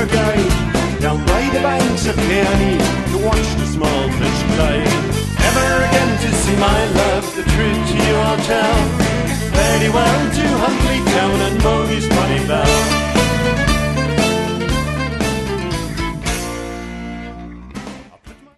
summer guide down by the banks of Peony to watch the small fish glide. Never again to see my love, the truth to you I'll tell. Very well to Huntley Town and Bogey's Bonny Bell.